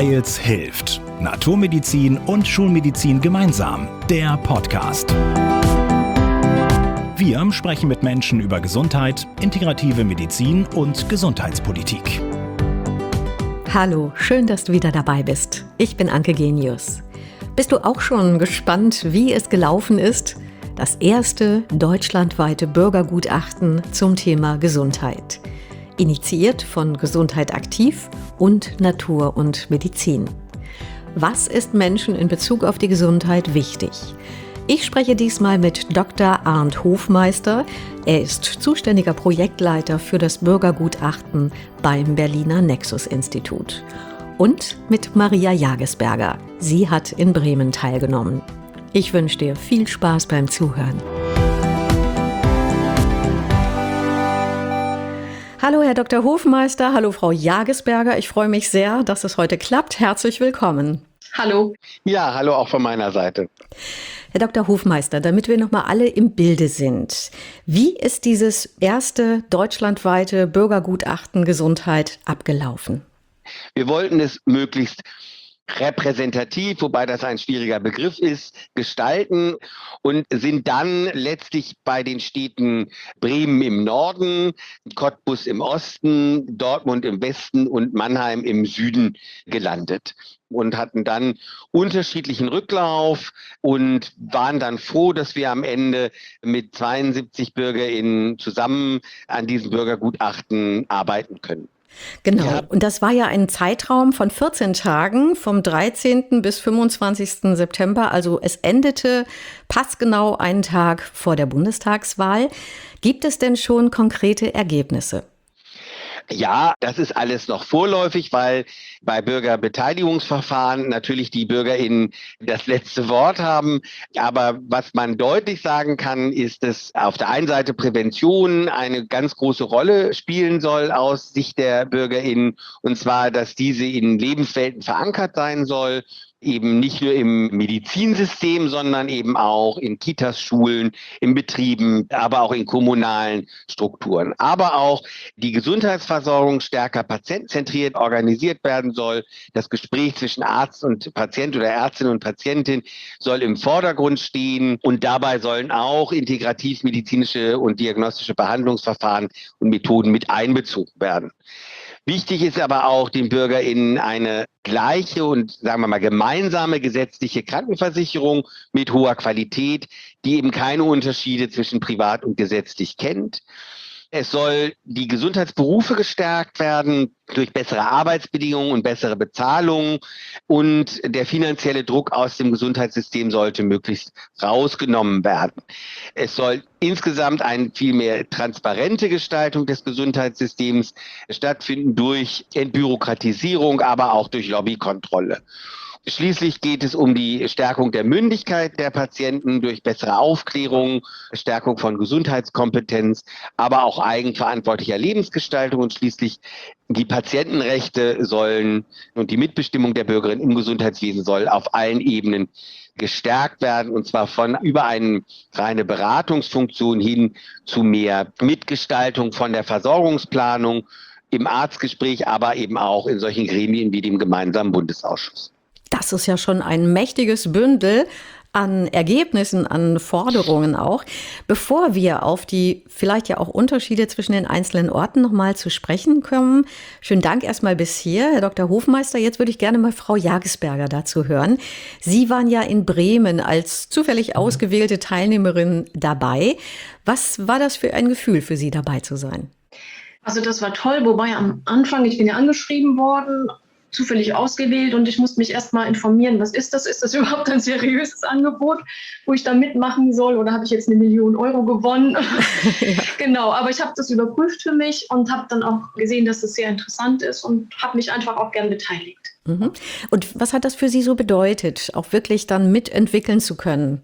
Weils hilft. Naturmedizin und Schulmedizin gemeinsam. Der Podcast. Wir sprechen mit Menschen über Gesundheit, integrative Medizin und Gesundheitspolitik. Hallo, schön, dass du wieder dabei bist. Ich bin Anke Genius. Bist du auch schon gespannt, wie es gelaufen ist? Das erste deutschlandweite Bürgergutachten zum Thema Gesundheit. Initiiert von Gesundheit aktiv und Natur und Medizin. Was ist Menschen in Bezug auf die Gesundheit wichtig? Ich spreche diesmal mit Dr. Arndt Hofmeister. Er ist zuständiger Projektleiter für das Bürgergutachten beim Berliner Nexus-Institut. Und mit Maria Jagesberger. Sie hat in Bremen teilgenommen. Ich wünsche dir viel Spaß beim Zuhören. Hallo Herr Dr. Hofmeister, hallo Frau Jagesberger. Ich freue mich sehr, dass es heute klappt. Herzlich willkommen. Hallo. Ja, hallo auch von meiner Seite. Herr Dr. Hofmeister, damit wir nochmal alle im Bilde sind. Wie ist dieses erste deutschlandweite Bürgergutachten Gesundheit abgelaufen? Wir wollten es möglichst repräsentativ, wobei das ein schwieriger Begriff ist, gestalten und sind dann letztlich bei den Städten Bremen im Norden, Cottbus im Osten, Dortmund im Westen und Mannheim im Süden gelandet und hatten dann unterschiedlichen Rücklauf und waren dann froh, dass wir am Ende mit 72 BürgerInnen zusammen an diesem Bürgergutachten arbeiten können. Genau, ja. Und das war ja ein Zeitraum von 14 Tagen, vom 13. bis 25. September. Also es endete passgenau einen Tag vor der Bundestagswahl. Gibt es denn schon konkrete Ergebnisse? Ja, das ist alles noch vorläufig, weil bei Bürgerbeteiligungsverfahren natürlich die BürgerInnen das letzte Wort haben. Aber was man deutlich sagen kann, ist, dass auf der einen Seite Prävention eine ganz große Rolle spielen soll aus Sicht der BürgerInnen. Und zwar, dass diese in Lebenswelten verankert sein soll. Eben nicht nur im Medizinsystem, sondern eben auch in Kitas, Schulen, in Betrieben, aber auch in kommunalen Strukturen. Aber auch die Gesundheitsversorgung stärker patientenzentriert organisiert werden soll. Das Gespräch zwischen Arzt und Patient oder Ärztin und Patientin soll im Vordergrund stehen. Und dabei sollen auch integrativmedizinische und diagnostische Behandlungsverfahren und Methoden mit einbezogen werden. Wichtig ist aber auch, den BürgerInnen eine gleiche und, sagen wir mal, gemeinsame gesetzliche Krankenversicherung mit hoher Qualität, die eben keine Unterschiede zwischen privat und gesetzlich kennt. Es soll die Gesundheitsberufe gestärkt werden durch bessere Arbeitsbedingungen und bessere Bezahlung. Und der finanzielle Druck aus dem Gesundheitssystem sollte möglichst rausgenommen werden. Es soll insgesamt eine viel mehr transparente Gestaltung des Gesundheitssystems stattfinden durch Entbürokratisierung, aber auch durch Lobbykontrolle. Schließlich geht es um die Stärkung der Mündigkeit der Patienten durch bessere Aufklärung, Stärkung von Gesundheitskompetenz, aber auch eigenverantwortlicher Lebensgestaltung und schließlich die Patientenrechte sollen und die Mitbestimmung der Bürgerinnen im Gesundheitswesen soll auf allen Ebenen gestärkt werden, und zwar von über eine reine Beratungsfunktion hin zu mehr Mitgestaltung von der Versorgungsplanung im Arztgespräch, aber eben auch in solchen Gremien wie dem gemeinsamen Bundesausschuss. Das ist ja schon ein mächtiges Bündel an Ergebnissen, an Forderungen auch. Bevor wir auf die vielleicht ja auch Unterschiede zwischen den einzelnen Orten nochmal zu sprechen kommen, schönen Dank erstmal bis hier, Herr Dr. Hofmeister. Jetzt würde ich gerne mal Frau Jagesberger dazu hören. Sie waren ja in Bremen als zufällig ausgewählte Teilnehmerin dabei. Was war das für ein Gefühl für Sie, dabei zu sein? Also das war toll, wobei am Anfang, ich bin ja angeschrieben worden, zufällig ausgewählt und ich musste mich erst mal informieren, was ist das? Ist das überhaupt ein seriöses Angebot, wo ich da mitmachen soll, oder habe ich jetzt 1 Million Euro gewonnen? Ja. Genau, aber ich habe das überprüft für mich und habe dann auch gesehen, dass es sehr interessant ist und habe mich einfach auch gern beteiligt. Mhm. Und was hat das für Sie so bedeutet, auch wirklich dann mitentwickeln zu können?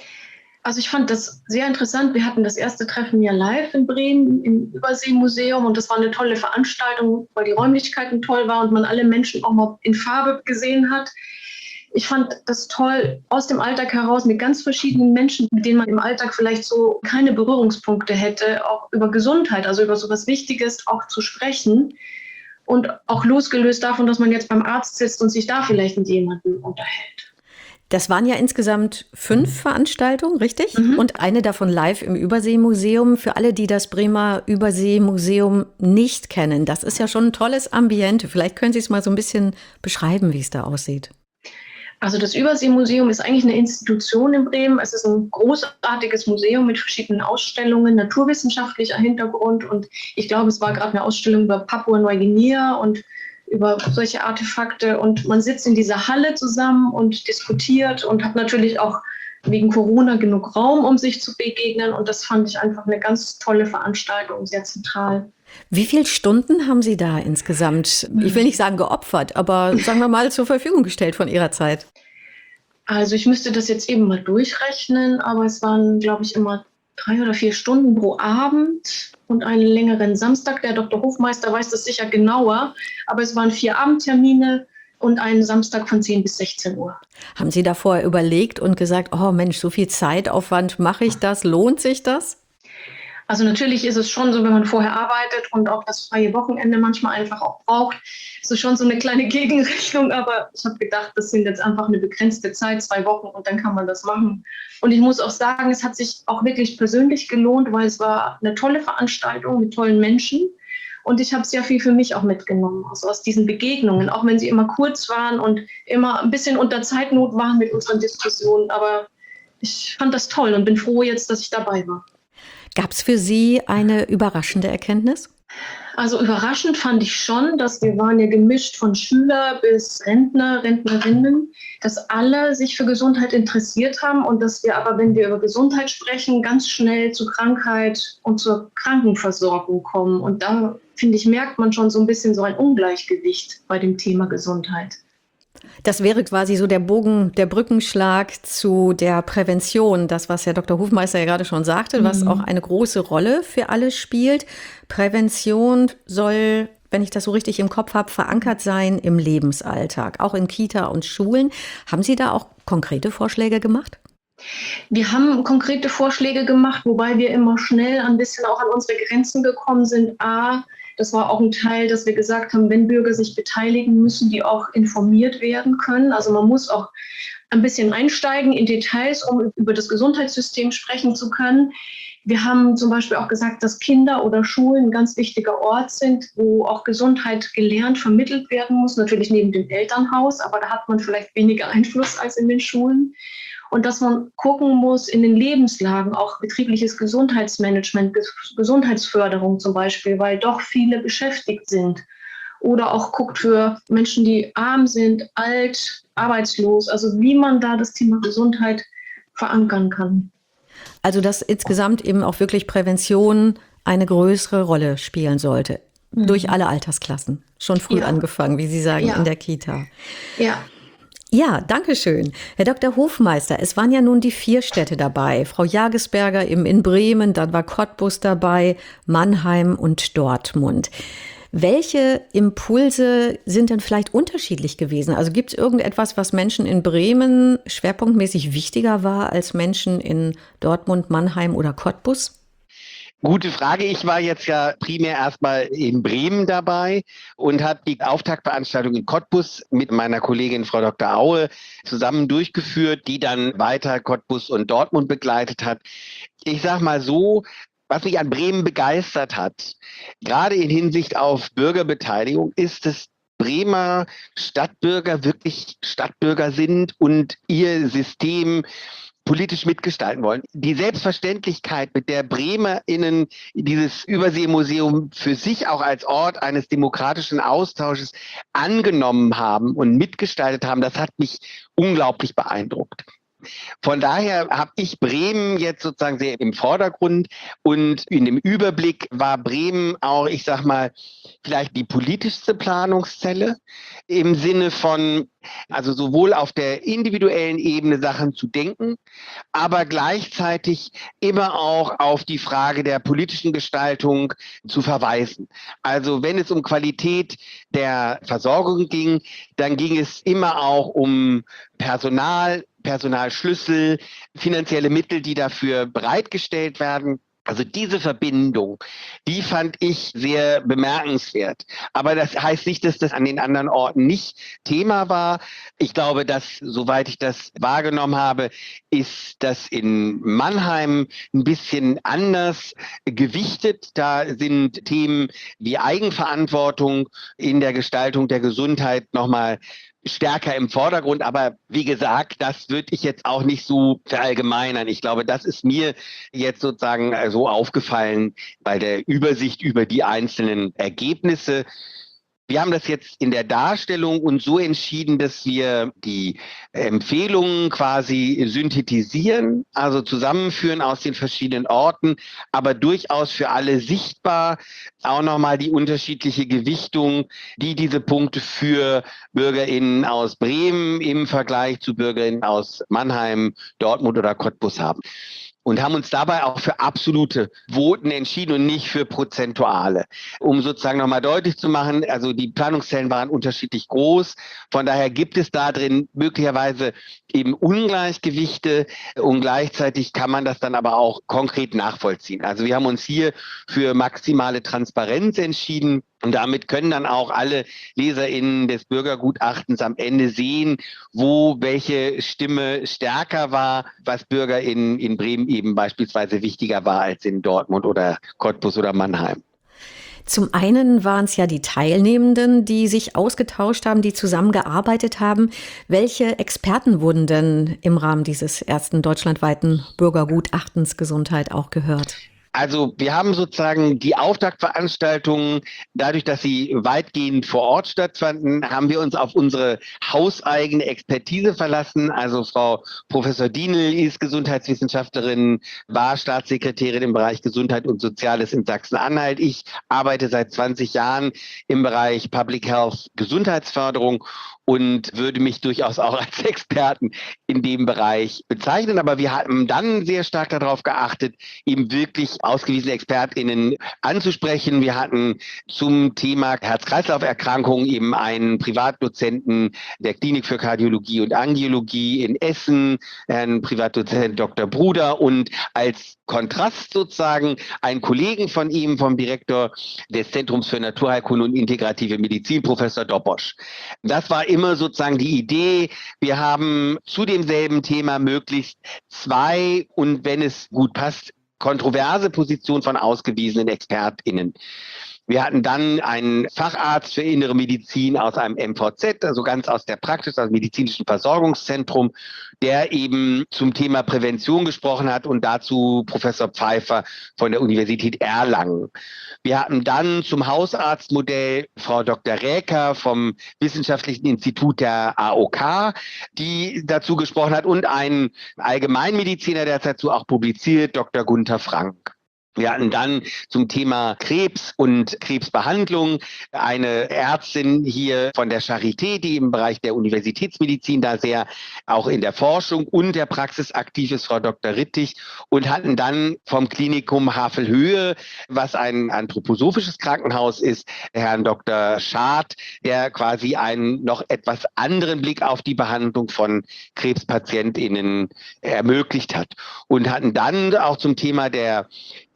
Also ich fand das sehr interessant. Wir hatten das erste Treffen ja live in Bremen im Überseemuseum und das war eine tolle Veranstaltung, weil die Räumlichkeiten toll waren und man alle Menschen auch mal in Farbe gesehen hat. Ich fand das toll, aus dem Alltag heraus mit ganz verschiedenen Menschen, mit denen man im Alltag vielleicht so keine Berührungspunkte hätte, auch über Gesundheit, also über so was Wichtiges auch zu sprechen. und auch losgelöst davon, dass man jetzt beim Arzt sitzt und sich da vielleicht mit jemandem unterhält. Das waren ja insgesamt 5 Veranstaltungen, richtig? Mhm. Und eine davon live im Überseemuseum. Für alle, die das Bremer Überseemuseum nicht kennen, das ist ja schon ein tolles Ambiente. Vielleicht können Sie es mal so ein bisschen beschreiben, wie es da aussieht. Also das Überseemuseum ist eigentlich eine Institution in Bremen. Es ist ein großartiges Museum mit verschiedenen Ausstellungen, naturwissenschaftlicher Hintergrund. Und ich glaube, es war gerade eine Ausstellung über Papua-Neuguinea und über solche Artefakte. Und man sitzt in dieser Halle zusammen und diskutiert und hat natürlich auch wegen Corona genug Raum, um sich zu begegnen. Und das fand ich einfach eine ganz tolle Veranstaltung, sehr zentral. Wie viele Stunden haben Sie da insgesamt, ich will nicht sagen geopfert, aber sagen wir mal zur Verfügung gestellt von Ihrer Zeit? Also ich müsste das jetzt eben mal durchrechnen, aber es waren, glaube ich, immer 3 oder 4 Stunden pro Abend und einen längeren Samstag. Der Dr. Hofmeister weiß das sicher genauer, aber es waren 4 Abendtermine und einen Samstag von 10 bis 16 Uhr. Haben Sie davor überlegt und gesagt, oh Mensch, so viel Zeitaufwand, mache ich das, lohnt sich das? Also natürlich ist es schon so, wenn man vorher arbeitet und auch das freie Wochenende manchmal einfach auch braucht, ist es schon so eine kleine Gegenrechnung, aber ich habe gedacht, das sind jetzt einfach eine begrenzte Zeit, 2 Wochen und dann kann man das machen. Und ich muss auch sagen, es hat sich auch wirklich persönlich gelohnt, weil es war eine tolle Veranstaltung mit tollen Menschen und ich habe sehr viel für mich auch mitgenommen, also aus diesen Begegnungen, auch wenn sie immer kurz waren und immer ein bisschen unter Zeitnot waren mit unseren Diskussionen, aber ich fand das toll und bin froh jetzt, dass ich dabei war. Gab es für Sie eine überraschende Erkenntnis? Also überraschend fand ich schon, dass wir waren ja gemischt von Schüler bis Rentner, Rentnerinnen, dass alle sich für Gesundheit interessiert haben und dass wir aber, wenn wir über Gesundheit sprechen, ganz schnell zu Krankheit und zur Krankenversorgung kommen. Und da, finde ich, merkt man schon so ein bisschen so ein Ungleichgewicht bei dem Thema Gesundheit. Das wäre quasi so der Bogen, der Brückenschlag zu der Prävention, das, was Herr Dr. Hofmeister ja gerade schon sagte, was auch eine große Rolle für alle spielt. Prävention soll, wenn ich das so richtig im Kopf habe, verankert sein im Lebensalltag, auch in Kita und Schulen. Haben Sie da auch konkrete Vorschläge gemacht? Wir haben konkrete Vorschläge gemacht, wobei wir immer schnell ein bisschen auch an unsere Grenzen gekommen sind. Das war auch ein Teil, dass wir gesagt haben, wenn Bürger sich beteiligen, müssen die auch informiert werden können. Also man muss auch ein bisschen einsteigen in Details, um über das Gesundheitssystem sprechen zu können. Wir haben zum Beispiel auch gesagt, dass Kinder oder Schulen ein ganz wichtiger Ort sind, wo auch Gesundheit gelernt, vermittelt werden muss. Natürlich neben dem Elternhaus, aber da hat man vielleicht weniger Einfluss als in den Schulen. Und dass man gucken muss in den Lebenslagen, auch betriebliches Gesundheitsmanagement, Gesundheitsförderung zum Beispiel, weil doch viele beschäftigt sind. Oder auch guckt für Menschen, die arm sind, alt, arbeitslos, also wie man da das Thema Gesundheit verankern kann. Also dass insgesamt eben auch wirklich Prävention eine größere Rolle spielen sollte. Durch alle Altersklassen. Schon früh angefangen, wie Sie sagen, in der Kita. Ja. Ja, danke schön. Herr Dr. Hofmeister, es waren ja nun die 4 Städte dabei. Frau Jagesberger in Bremen, dann war Cottbus dabei, Mannheim und Dortmund. Welche Impulse sind denn vielleicht unterschiedlich gewesen? Also gibt es irgendetwas, was Menschen in Bremen schwerpunktmäßig wichtiger war als Menschen in Dortmund, Mannheim oder Cottbus? Gute Frage. Ich war jetzt ja primär erstmal in Bremen dabei und habe die Auftaktveranstaltung in Cottbus mit meiner Kollegin Frau Dr. Aue zusammen durchgeführt, die dann weiter Cottbus und Dortmund begleitet hat. Ich sage mal so, was mich an Bremen begeistert hat, gerade in Hinsicht auf Bürgerbeteiligung, ist, dass Bremer Stadtbürger wirklich Stadtbürger sind und ihr System politisch mitgestalten wollen. Die Selbstverständlichkeit, mit der BremerInnen dieses Überseemuseum für sich auch als Ort eines demokratischen Austausches angenommen haben und mitgestaltet haben, das hat mich unglaublich beeindruckt. Von daher habe ich Bremen jetzt sozusagen sehr im Vordergrund und in dem Überblick war Bremen auch, ich sag mal, vielleicht die politischste Planungszelle im Sinne von, also sowohl auf der individuellen Ebene Sachen zu denken, aber gleichzeitig immer auch auf die Frage der politischen Gestaltung zu verweisen. Also wenn es um Qualität der Versorgung ging, dann ging es immer auch um Personalschlüssel, finanzielle Mittel, die dafür bereitgestellt werden. Also diese Verbindung, die fand ich sehr bemerkenswert. Aber das heißt nicht, dass das an den anderen Orten nicht Thema war. Ich glaube, dass, soweit ich das wahrgenommen habe, ist das in Mannheim ein bisschen anders gewichtet. Da sind Themen wie Eigenverantwortung in der Gestaltung der Gesundheit nochmal stärker im Vordergrund. Aber wie gesagt, das würde ich jetzt auch nicht so verallgemeinern. Ich glaube, das ist mir jetzt sozusagen so aufgefallen bei der Übersicht über die einzelnen Ergebnisse. Wir haben das jetzt in der Darstellung uns so entschieden, dass wir die Empfehlungen quasi synthetisieren, also zusammenführen aus den verschiedenen Orten, aber durchaus für alle sichtbar auch nochmal die unterschiedliche Gewichtung, die diese Punkte für BürgerInnen aus Bremen im Vergleich zu BürgerInnen aus Mannheim, Dortmund oder Cottbus haben. Und haben uns dabei auch für absolute Voten entschieden und nicht für prozentuale. Um sozusagen nochmal deutlich zu machen, also die Planungszellen waren unterschiedlich groß. Von daher gibt es da drin möglicherweise eben Ungleichgewichte und gleichzeitig kann man das dann aber auch konkret nachvollziehen. Also wir haben uns hier für maximale Transparenz entschieden. Und damit können dann auch alle LeserInnen des Bürgergutachtens am Ende sehen, wo welche Stimme stärker war, was BürgerInnen in Bremen eben beispielsweise wichtiger war als in Dortmund oder Cottbus oder Mannheim. Zum einen waren es ja die Teilnehmenden, die sich ausgetauscht haben, die zusammengearbeitet haben. Welche Experten wurden denn im Rahmen dieses ersten deutschlandweiten Bürgergutachtens Gesundheit auch gehört? Also wir haben sozusagen die Auftaktveranstaltungen, dadurch, dass sie weitgehend vor Ort stattfanden, haben wir uns auf unsere hauseigene Expertise verlassen. Also Frau Professor Dienel ist Gesundheitswissenschaftlerin, war Staatssekretärin im Bereich Gesundheit und Soziales in Sachsen-Anhalt. Ich arbeite seit 20 Jahren im Bereich Public Health Gesundheitsförderung und würde mich durchaus auch als Experten in dem Bereich bezeichnen. Aber wir haben dann sehr stark darauf geachtet, eben wirklich ausgewiesene ExpertInnen anzusprechen. Wir hatten zum Thema Herz-Kreislauf-Erkrankungen eben einen Privatdozenten der Klinik für Kardiologie und Angiologie in Essen, Herrn Privatdozent Dr. Bruder und als Kontrast sozusagen einen Kollegen von ihm, vom Direktor des Zentrums für Naturheilkunde und Integrative Medizin, Professor Dobosch. Das war immer sozusagen die Idee. Wir haben zu demselben Thema möglichst zwei und wenn es gut passt, kontroverse Positionen von ausgewiesenen ExpertInnen. Wir hatten dann einen Facharzt für innere Medizin aus einem MVZ, also ganz aus der Praxis, aus dem medizinischen Versorgungszentrum, der eben zum Thema Prävention gesprochen hat und dazu Professor Pfeiffer von der Universität Erlangen. Wir hatten dann zum Hausarztmodell Frau Dr. Räker vom Wissenschaftlichen Institut der AOK, die dazu gesprochen hat und einen Allgemeinmediziner, der dazu auch publiziert, Dr. Gunther Frank. Wir hatten dann zum Thema Krebs und Krebsbehandlung eine Ärztin hier von der Charité, die im Bereich der Universitätsmedizin da sehr auch in der Forschung und der Praxis aktiv ist, Frau Dr. Rittig, und hatten dann vom Klinikum Havelhöhe, was ein anthroposophisches Krankenhaus ist, Herrn Dr. Schad, der quasi einen noch etwas anderen Blick auf die Behandlung von KrebspatientInnen ermöglicht hat. Und hatten dann auch zum Thema der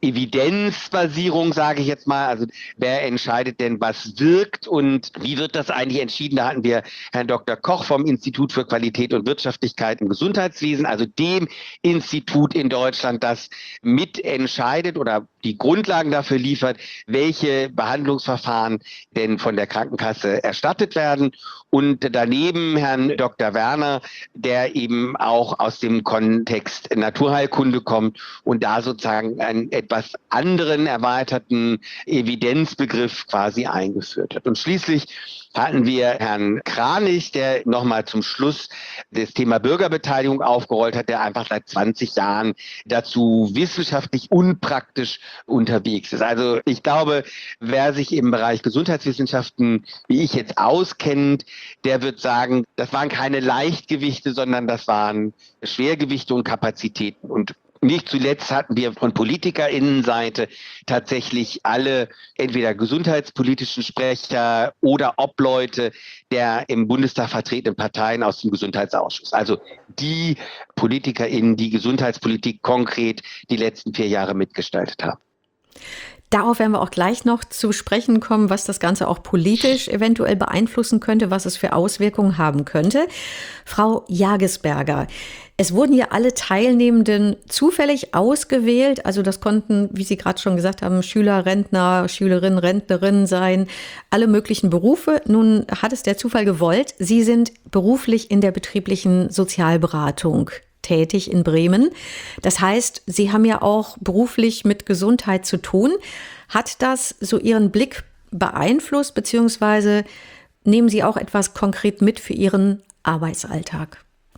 Evidenzbasierung, sage ich jetzt mal, also wer entscheidet denn, was wirkt und wie wird das eigentlich entschieden? Da hatten wir Herrn Dr. Koch vom Institut für Qualität und Wirtschaftlichkeit im Gesundheitswesen, also dem Institut in Deutschland, das mitentscheidet oder die Grundlagen dafür liefert, welche Behandlungsverfahren denn von der Krankenkasse erstattet werden. Und daneben Herrn Dr. Werner, der eben auch aus dem Kontext Naturheilkunde kommt und da sozusagen einen etwas anderen erweiterten Evidenzbegriff quasi eingeführt hat. Und schließlich hatten wir Herrn Kranich, der nochmal zum Schluss das Thema Bürgerbeteiligung aufgerollt hat, der einfach seit 20 Jahren dazu wissenschaftlich und praktisch unterwegs ist. Also ich glaube, wer sich im Bereich Gesundheitswissenschaften, wie ich jetzt auskennt, der wird sagen, das waren keine Leichtgewichte, sondern das waren Schwergewichte und Kapazitäten. Und Nicht zuletzt hatten wir von PolitikerInnenseite tatsächlich alle entweder gesundheitspolitischen Sprecher oder Obleute der im Bundestag vertretenen Parteien aus dem Gesundheitsausschuss. Also die PolitikerInnen, die Gesundheitspolitik konkret die letzten 4 Jahre mitgestaltet haben. Darauf werden wir auch gleich noch zu sprechen kommen, was das Ganze auch politisch eventuell beeinflussen könnte, was es für Auswirkungen haben könnte. Frau Jagesberger, es wurden ja alle Teilnehmenden zufällig ausgewählt. Also das konnten, wie Sie gerade schon gesagt haben, Schüler, Rentner, Schülerinnen, Rentnerinnen sein, alle möglichen Berufe. Nun hat es der Zufall gewollt. Sie sind beruflich in der betrieblichen Sozialberatung tätig in Bremen. Das heißt, Sie haben ja auch beruflich mit Gesundheit zu tun. Hat das so Ihren Blick beeinflusst, beziehungsweise nehmen Sie auch etwas konkret mit für Ihren Arbeitsalltag?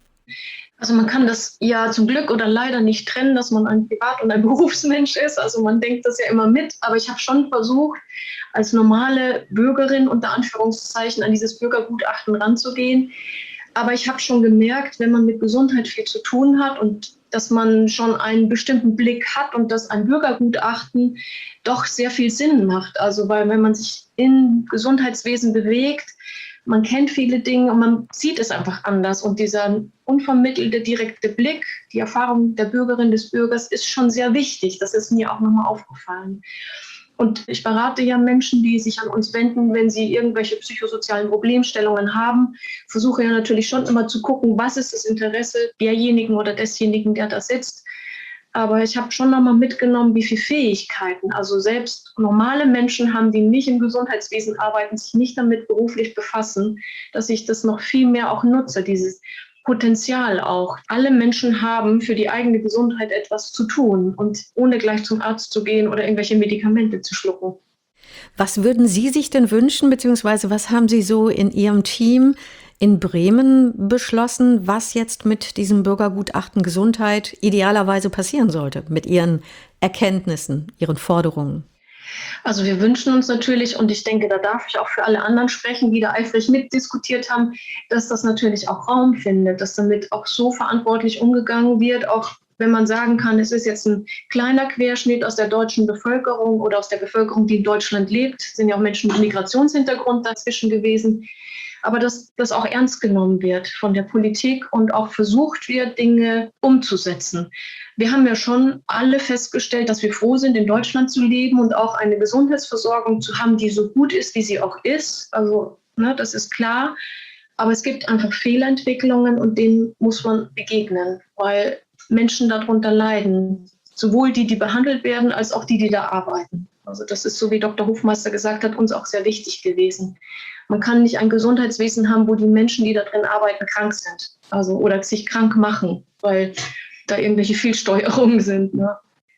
Also man kann das ja zum Glück oder leider nicht trennen, dass man ein Privat- und ein Berufsmensch ist. Also man denkt das ja immer mit. Aber ich habe schon versucht, als normale Bürgerin unter Anführungszeichen an dieses Bürgergutachten ranzugehen. Aber ich habe schon gemerkt, wenn man mit Gesundheit viel zu tun hat und dass man schon einen bestimmten Blick hat und dass ein Bürgergutachten doch sehr viel Sinn macht. Also weil wenn man sich im Gesundheitswesen bewegt, man kennt viele Dinge und man sieht es einfach anders. Und dieser unvermittelte, direkte Blick, die Erfahrung der Bürgerin, des Bürgers ist schon sehr wichtig. Das ist mir auch nochmal aufgefallen. Und ich berate ja Menschen, die sich an uns wenden, wenn sie irgendwelche psychosozialen Problemstellungen haben. Versuche ja natürlich schon immer zu gucken, was ist das Interesse derjenigen oder desjenigen, der da sitzt. Aber ich habe schon nochmal mitgenommen, wie viele Fähigkeiten, also selbst normale Menschen haben, die nicht im Gesundheitswesen arbeiten, sich nicht damit beruflich befassen, dass ich das noch viel mehr auch nutze, dieses Potenzial auch. Alle Menschen haben für die eigene Gesundheit etwas zu tun und ohne gleich zum Arzt zu gehen oder irgendwelche Medikamente zu schlucken. Was würden Sie sich denn wünschen, beziehungsweise was haben Sie so in Ihrem Team in Bremen beschlossen, was jetzt mit diesem Bürgergutachten Gesundheit idealerweise passieren sollte, mit Ihren Erkenntnissen, Ihren Forderungen? Also wir wünschen uns natürlich, und ich denke, da darf ich auch für alle anderen sprechen, die da eifrig mitdiskutiert haben, dass das natürlich auch Raum findet, dass damit auch so verantwortlich umgegangen wird, auch wenn man sagen kann, es ist jetzt ein kleiner Querschnitt aus der deutschen Bevölkerung oder aus der Bevölkerung, die in Deutschland lebt, sind ja auch Menschen mit Migrationshintergrund dazwischen gewesen, aber dass das auch ernst genommen wird von der Politik und auch versucht wird, Dinge umzusetzen. Wir haben ja schon alle festgestellt, dass wir froh sind, in Deutschland zu leben und auch eine Gesundheitsversorgung zu haben, die so gut ist, wie sie auch ist. Also, das ist klar. Aber es gibt einfach Fehlentwicklungen und denen muss man begegnen, weil Menschen darunter leiden. Sowohl die, die behandelt werden, als auch die, die da arbeiten. Also das ist, so wie Dr. Hofmeister gesagt hat, uns auch sehr wichtig gewesen. Man kann nicht ein Gesundheitswesen haben, wo die Menschen, die da drin arbeiten, krank sind. Also, oder sich krank machen, weil da irgendwelche Fehlsteuerungen sind. Ne?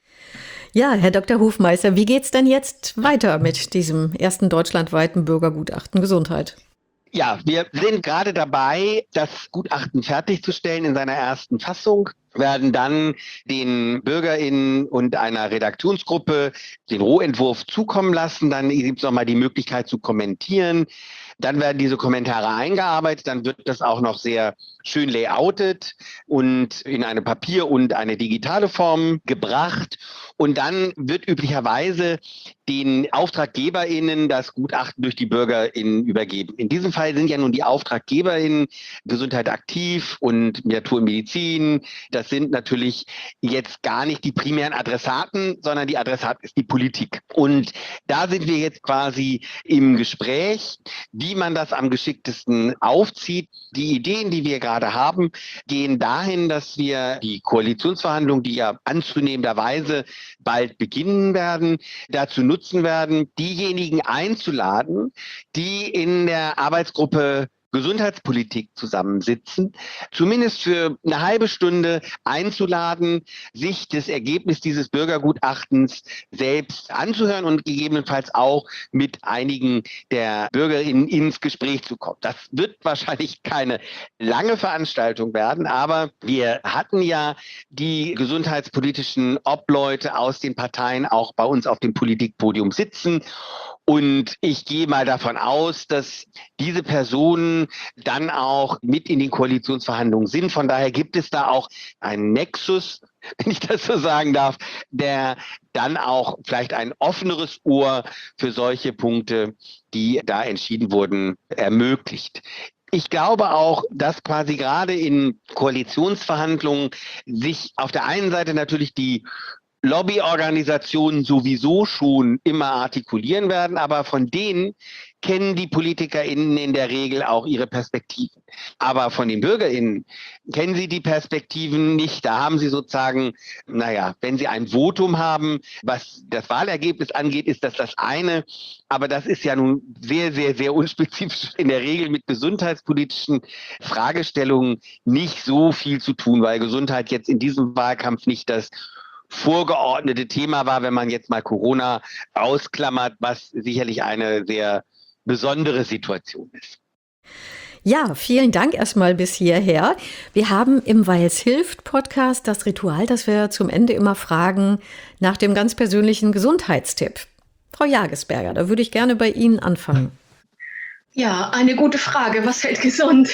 Ja, Herr Dr. Hofmeister, wie geht's denn jetzt weiter mit diesem ersten deutschlandweiten Bürgergutachten Gesundheit? Ja, wir sind gerade dabei, das Gutachten fertigzustellen in seiner ersten Fassung, werden dann den BürgerInnen und einer Redaktionsgruppe den Rohentwurf zukommen lassen. Dann gibt es nochmal die Möglichkeit zu kommentieren. Dann werden diese Kommentare eingearbeitet, dann wird das auch noch sehr schön layoutet und in eine Papier- und eine digitale Form gebracht. Und dann wird üblicherweise den AuftraggeberInnen das Gutachten durch die BürgerInnen übergeben. In diesem Fall sind ja nun die AuftraggeberInnen Gesundheit aktiv und Natur und Medizin. Das sind natürlich jetzt gar nicht die primären Adressaten, sondern die Adressat ist die Politik. Und da sind wir jetzt quasi im Gespräch, wie man das am geschicktesten aufzieht. Die Ideen, die wir gerade haben, gehen dahin, dass wir die Koalitionsverhandlungen, die ja anzunehmenderweise bald beginnen werden, dazu nutzen werden, diejenigen einzuladen, die in der Arbeitsgruppe Gesundheitspolitik zusammensitzen, zumindest für eine halbe Stunde einzuladen, sich das Ergebnis dieses Bürgergutachtens selbst anzuhören und gegebenenfalls auch mit einigen der BürgerInnen ins Gespräch zu kommen. Das wird wahrscheinlich keine lange Veranstaltung werden, aber wir hatten ja die gesundheitspolitischen Obleute aus den Parteien auch bei uns auf dem Politikpodium sitzen. Und ich gehe mal davon aus, dass diese Personen dann auch mit in den Koalitionsverhandlungen sind. Von daher gibt es da auch einen Nexus wenn ich das so sagen darf, der dann auch vielleicht ein offeneres Ohr für solche Punkte, die da entschieden wurden, ermöglicht. Ich glaube auch, dass quasi gerade in Koalitionsverhandlungen sich auf der einen Seite natürlich die Lobbyorganisationen sowieso schon immer artikulieren werden, aber von denen kennen die PolitikerInnen in der Regel auch ihre Perspektiven. Aber von den BürgerInnen kennen sie die Perspektiven nicht. Da haben sie sozusagen, wenn sie ein Votum haben, was das Wahlergebnis angeht, ist das eine. Aber das ist ja nun sehr, sehr, sehr unspezifisch in der Regel mit gesundheitspolitischen Fragestellungen nicht so viel zu tun, weil Gesundheit jetzt in diesem Wahlkampf nicht das vorgeordnete Thema war, wenn man jetzt mal Corona ausklammert, was sicherlich eine sehr besondere Situation ist. Ja, vielen Dank erstmal bis hierher. Wir haben im Weil's hilft Podcast das Ritual, dass wir zum Ende immer fragen nach dem ganz persönlichen Gesundheitstipp. Frau Jagesberger, da würde ich gerne bei Ihnen anfangen. Ja, eine gute Frage. Was hält gesund?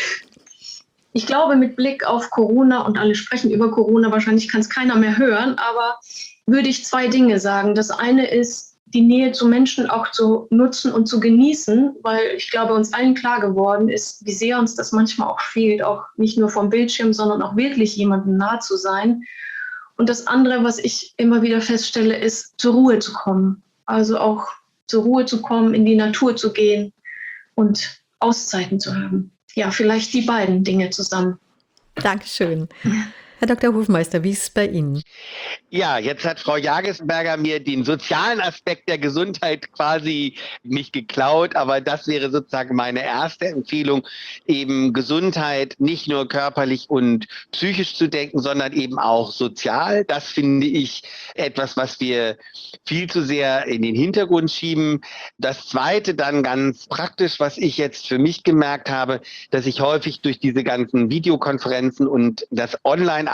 Ich glaube, mit Blick auf Corona, und alle sprechen über Corona, wahrscheinlich kann es keiner mehr hören, aber würde ich 2 Dinge sagen. Das eine ist, die Nähe zu Menschen auch zu nutzen und zu genießen, weil ich glaube, uns allen klar geworden ist, wie sehr uns das manchmal auch fehlt, auch nicht nur vom Bildschirm, sondern auch wirklich jemandem nah zu sein. Und das andere, was ich immer wieder feststelle, ist, zur Ruhe zu kommen. Also auch zur Ruhe zu kommen, in die Natur zu gehen und Auszeiten zu haben. Ja, vielleicht die beiden Dinge zusammen. Dankeschön. Herr Dr. Hofmeister, wie ist es bei Ihnen? Ja, jetzt hat Frau Jagesberger mir den sozialen Aspekt der Gesundheit quasi nicht geklaut, aber das wäre sozusagen meine erste Empfehlung, eben Gesundheit nicht nur körperlich und psychisch zu denken, sondern eben auch sozial. Das finde ich etwas, was wir viel zu sehr in den Hintergrund schieben. Das Zweite dann ganz praktisch, was ich jetzt für mich gemerkt habe, dass ich häufig durch diese ganzen Videokonferenzen und das Online-Arbeiten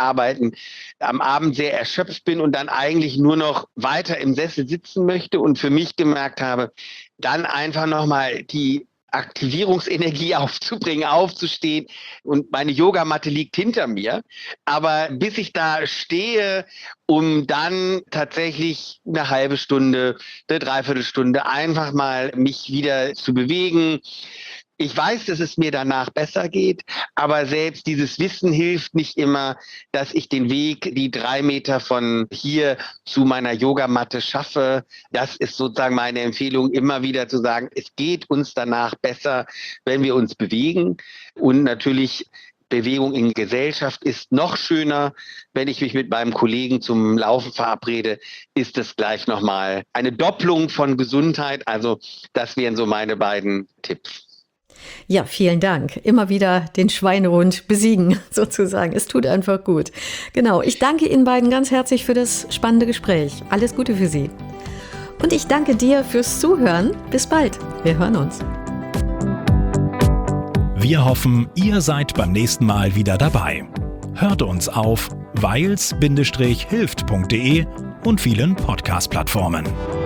am Abend sehr erschöpft bin und dann eigentlich nur noch weiter im Sessel sitzen möchte und für mich gemerkt habe, dann einfach nochmal die Aktivierungsenergie aufzubringen, aufzustehen, und meine Yogamatte liegt hinter mir. Aber bis ich da stehe, um dann tatsächlich eine halbe Stunde, eine Dreiviertelstunde einfach mal mich wieder zu bewegen. Ich weiß, dass es mir danach besser geht, aber selbst dieses Wissen hilft nicht immer, dass ich den Weg, die 3 Meter von hier zu meiner Yogamatte schaffe. Das ist sozusagen meine Empfehlung, immer wieder zu sagen, es geht uns danach besser, wenn wir uns bewegen. Und natürlich Bewegung in Gesellschaft ist noch schöner. Wenn ich mich mit meinem Kollegen zum Laufen verabrede, ist es gleich nochmal eine Doppelung von Gesundheit. Also das wären so meine beiden Tipps. Ja, vielen Dank. Immer wieder den Schweinehund besiegen, sozusagen. Es tut einfach gut. Genau, ich danke Ihnen beiden ganz herzlich für das spannende Gespräch. Alles Gute für Sie. Und ich danke dir fürs Zuhören. Bis bald. Wir hören uns. Wir hoffen, ihr seid beim nächsten Mal wieder dabei. Hört uns auf weils-hilft.de und vielen Podcast-Plattformen.